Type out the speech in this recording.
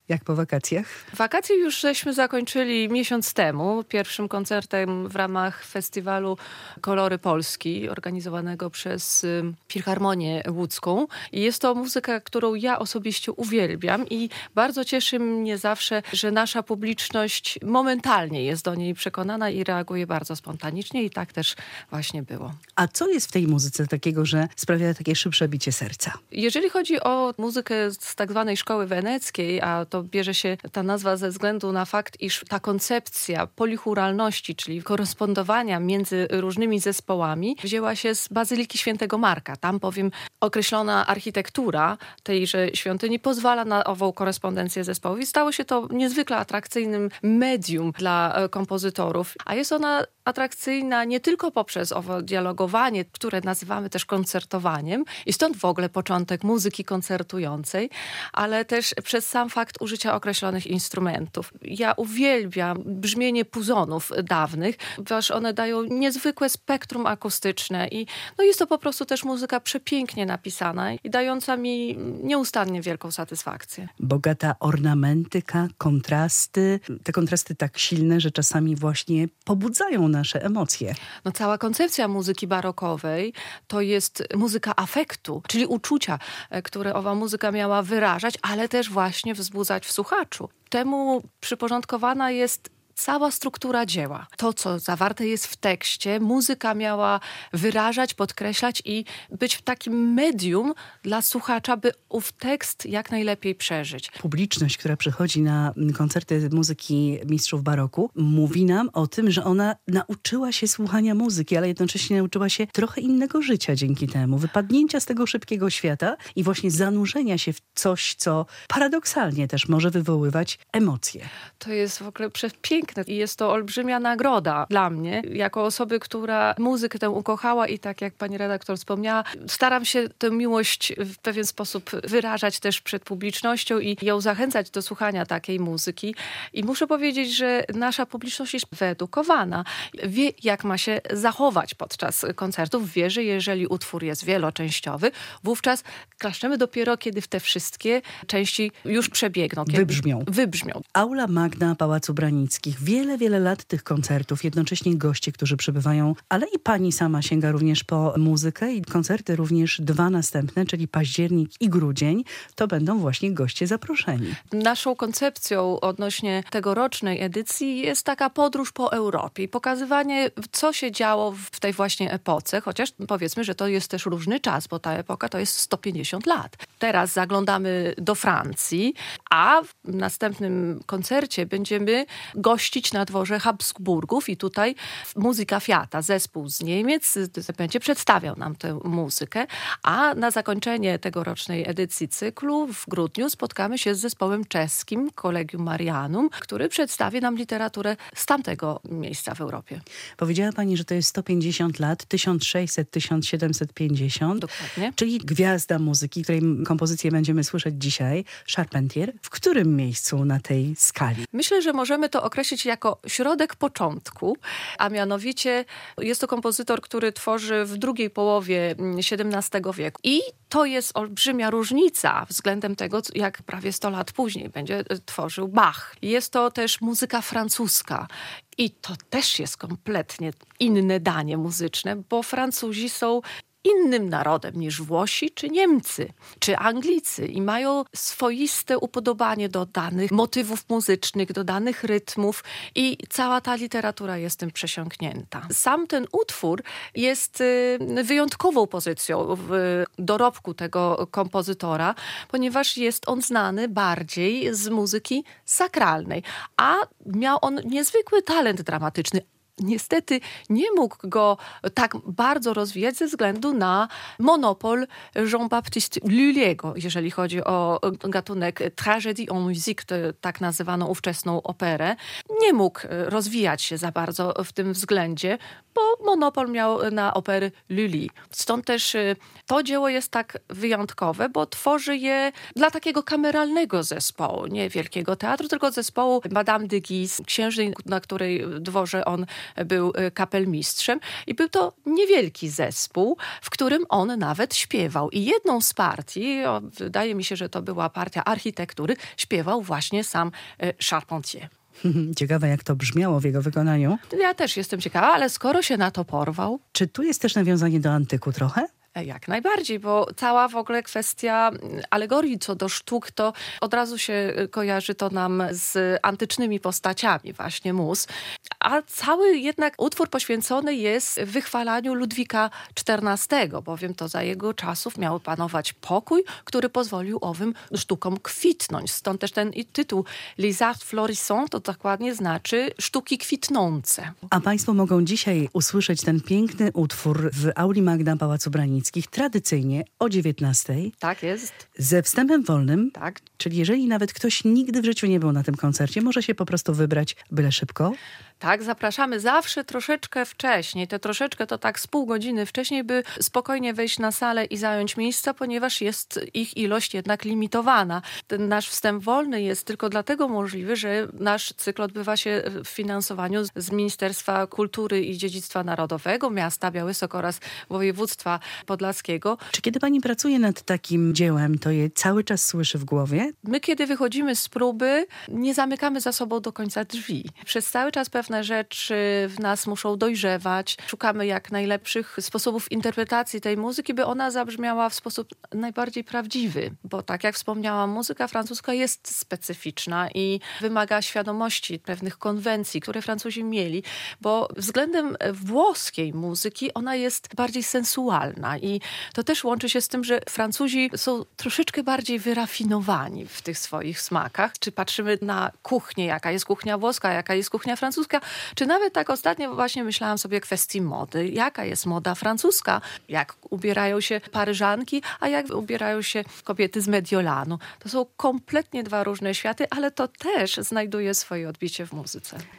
Jak po wakacjach? Wakacje już żeśmy zakończyli miesiąc temu, pierwszym koncertem w ramach festiwalu Kolory Polski, organizowanego przez Filharmonię Łódzką. I jest to muzyka, którą ja osobiście uwielbiam i bardzo cieszy mnie zawsze, że nasza publiczność momentalnie jest do niej przekonana i reaguje bardzo spontanicznie i tak też właśnie było. A co jest w tej muzyce takiego, że sprawia takie szybsze bicie serca? Jeżeli chodzi o muzykę z tak zwanej szkoły weneckiej, a to bierze się ta nazwa ze względu na fakt, iż ta koncepcja polichuralności, czyli korespondowania między różnymi zespołami, wzięła się z Bazyliki Świętego Marka. Tam bowiem określona architektura tejże świątyni pozwala na ową korespondencję zespołów i stało się to niezwykle atrakcyjnym medium dla kompozytorów. A jest ona atrakcyjna nie tylko poprzez owo dialogowanie, które nazywamy też koncertowaniem i stąd w ogóle początek muzyki koncertującej, ale też przez sam fakt użycia określonych instrumentów. Ja uwielbiam brzmienie puzonów dawnych, ponieważ one dają niezwykłe spektrum akustyczne i jest to po prostu też muzyka przepięknie napisana i dająca mi nieustannie wielką satysfakcję. Bogata ornamentyka, kontrasty. Te kontrasty tak silne, że czasami właśnie pobudzają nasze emocje. Cała koncepcja muzyki barokowej to jest muzyka afektu, czyli uczucia, które owa muzyka miała wyrażać, ale też właśnie wzbudzać w słuchaczu. Temu przyporządkowana jest cała struktura dzieła. To, co zawarte jest w tekście, muzyka miała wyrażać, podkreślać i być takim medium dla słuchacza, by ów tekst jak najlepiej przeżyć. Publiczność, która przychodzi na koncerty muzyki mistrzów baroku, mówi nam o tym, że ona nauczyła się słuchania muzyki, ale jednocześnie nauczyła się trochę innego życia dzięki temu. Wypadnięcia z tego szybkiego świata i właśnie zanurzenia się w coś, co paradoksalnie też może wywoływać emocje. To jest w ogóle przepiękne i jest to olbrzymia nagroda dla mnie, jako osoby, która muzykę tę ukochała i tak jak pani redaktor wspomniała, staram się tę miłość w pewien sposób wyrażać też przed publicznością i ją zachęcać do słuchania takiej muzyki. I muszę powiedzieć, że nasza publiczność jest wyedukowana. Wie, jak ma się zachować podczas koncertów. Wie, że jeżeli utwór jest wieloczęściowy, wówczas klaszczemy dopiero, kiedy te wszystkie części już przebiegną. Kiedy wybrzmią. Aula Magna Pałacu Branickich. Wiele lat tych koncertów, jednocześnie goście, którzy przybywają, ale i pani sama sięga również po muzykę i koncerty również 2 następne, czyli październik i grudzień, to będą właśnie goście zaproszeni. Naszą koncepcją odnośnie tegorocznej edycji jest taka podróż po Europie i pokazywanie, co się działo w tej właśnie epoce, chociaż powiedzmy, że to jest też różny czas, bo ta epoka to jest 150 lat. Teraz zaglądamy do Francji, a w następnym koncercie będziemy gościć na dworze Habsburgów i tutaj Muzyka Fiata, zespół z Niemiec, będzie przedstawiał nam tę muzykę, a na zakończenie tegorocznej edycji cyklu w grudniu spotkamy się z zespołem czeskim Collegium Marianum, który przedstawi nam literaturę z tamtego miejsca w Europie. Powiedziała pani, że to jest 150 lat, 1600-1750. Dokładnie. Czyli gwiazda muzyki, której kompozycję będziemy słyszeć dzisiaj, Charpentier. W którym miejscu na tej skali? Myślę, że możemy to określić jako środek początku, a mianowicie jest to kompozytor, który tworzy w drugiej połowie XVII wieku. I to jest olbrzymia różnica względem tego, jak prawie 100 lat później będzie tworzył Bach. Jest to też muzyka francuska. I to też jest kompletnie inne danie muzyczne, bo Francuzi są innym narodem niż Włosi, czy Niemcy, czy Anglicy i mają swoiste upodobanie do danych motywów muzycznych, do danych rytmów i cała ta literatura jest tym przesiąknięta. Sam ten utwór jest wyjątkową pozycją w dorobku tego kompozytora, ponieważ jest on znany bardziej z muzyki sakralnej, a miał on niezwykły talent dramatyczny. Niestety nie mógł go tak bardzo rozwijać ze względu na monopol Jean-Baptiste Lully'ego, jeżeli chodzi o gatunek tragédie en musique, to tak nazywaną ówczesną operę. Nie mógł rozwijać się za bardzo w tym względzie, bo monopol miał na opery Lully. Stąd też to dzieło jest tak wyjątkowe, bo tworzy je dla takiego kameralnego zespołu, nie wielkiego teatru, tylko zespołu Madame de Guise, księżnej, na której dworze on był kapelmistrzem i był to niewielki zespół, w którym on nawet śpiewał. I jedną z partii, wydaje mi się, że to była partia architektury, śpiewał właśnie sam Charpentier. Ciekawe, jak to brzmiało w jego wykonaniu. Ja też jestem ciekawa, ale skoro się na to porwał... Czy tu jest też nawiązanie do antyku trochę? Jak najbardziej, bo cała w ogóle kwestia alegorii co do sztuk, to od razu się kojarzy to nam z antycznymi postaciami, właśnie mus. A cały jednak utwór poświęcony jest wychwalaniu Ludwika XIV, bowiem to za jego czasów miał panować pokój, który pozwolił owym sztukom kwitnąć. Stąd też ten tytuł Les Arts Florissants, to dokładnie znaczy sztuki kwitnące. A państwo mogą dzisiaj usłyszeć ten piękny utwór w Auli Magna Pałacu Branickich tradycyjnie o 19:00. Tak jest. Ze wstępem wolnym. Tak. Czyli jeżeli nawet ktoś nigdy w życiu nie był na tym koncercie, może się po prostu wybrać byle szybko. Tak, zapraszamy zawsze troszeczkę wcześniej. Te troszeczkę to tak z pół godziny wcześniej, by spokojnie wejść na salę i zająć miejsca, ponieważ jest ich ilość jednak limitowana. Ten nasz wstęp wolny jest tylko dlatego możliwy, że nasz cykl odbywa się w finansowaniu z Ministerstwa Kultury i Dziedzictwa Narodowego, miasta Białystok oraz województwa podlaskiego. Czy kiedy pani pracuje nad takim dziełem, to je cały czas słyszy w głowie? My, kiedy wychodzimy z próby, nie zamykamy za sobą do końca drzwi. Przez cały czas pewne rzeczy w nas muszą dojrzewać. Szukamy jak najlepszych sposobów interpretacji tej muzyki, by ona zabrzmiała w sposób najbardziej prawdziwy. Bo tak jak wspomniałam, muzyka francuska jest specyficzna i wymaga świadomości pewnych konwencji, które Francuzi mieli, bo względem włoskiej muzyki ona jest bardziej sensualna i to też łączy się z tym, że Francuzi są troszeczkę bardziej wyrafinowani w tych swoich smakach. Czy patrzymy na kuchnię, jaka jest kuchnia włoska, jaka jest kuchnia francuska, czy nawet tak ostatnio właśnie myślałam sobie o kwestii mody. Jaka jest moda francuska? Jak ubierają się Paryżanki, a jak ubierają się kobiety z Mediolanu? To są kompletnie dwa różne światy, ale to też znajduje swoje odbicie w muzyce.